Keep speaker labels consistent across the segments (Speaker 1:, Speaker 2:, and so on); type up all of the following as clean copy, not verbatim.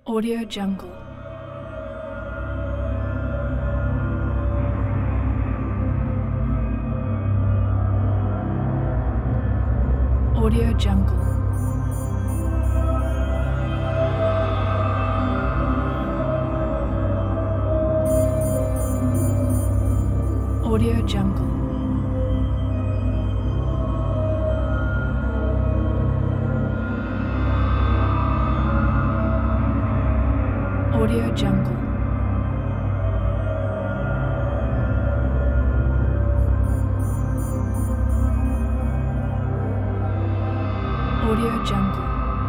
Speaker 1: Audio Jungle. Audio Jungle. Audio Jungle. Audio Jungle. Audio Jungle.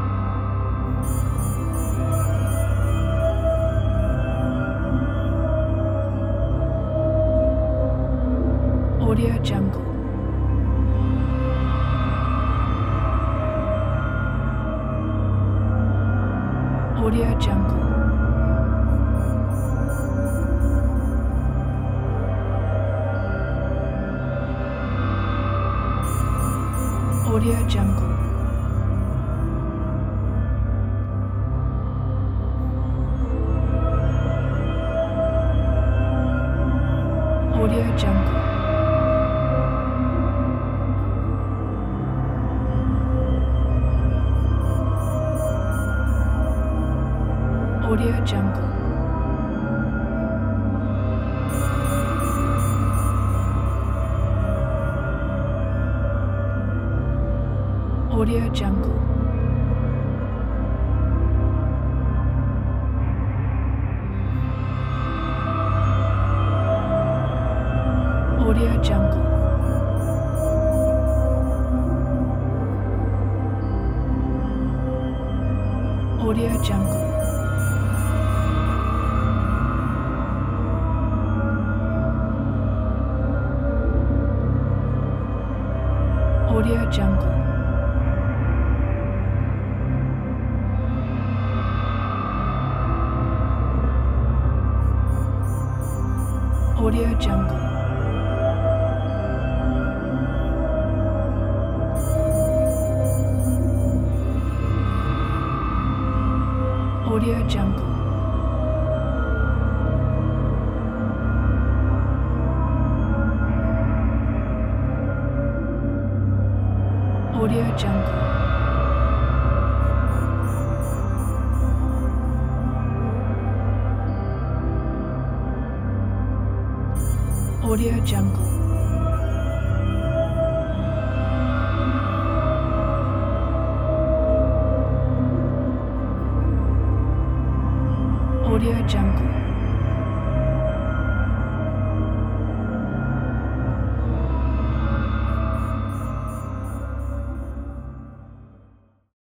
Speaker 1: Audio Jungle. Audio Jungle. Audio Jungle. Audio Jungle. Audio Jungle. Audio Jungle. Audio Jungle. Audio Jungle. Audio Jungle. Audio Jungle. Audio Jungle. Audio Jungle. Audio Jungle. Audio Jungle.